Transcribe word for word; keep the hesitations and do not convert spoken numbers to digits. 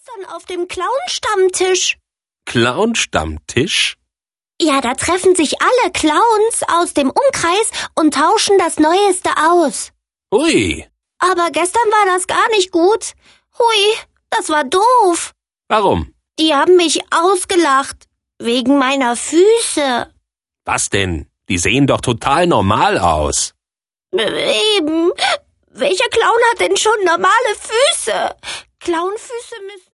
gestern auf dem Clown-Stammtisch. Clown-Stammtisch? Ja, da treffen sich alle Clowns aus dem Umkreis und tauschen das Neueste aus. Hui. Aber gestern war das gar nicht gut. Hui, das war doof. Warum? Die haben mich ausgelacht. Wegen meiner Füße. Was denn? Die sehen doch total normal aus. Eben. Welcher Clown hat denn schon normale Füße? Clownfüße müssen...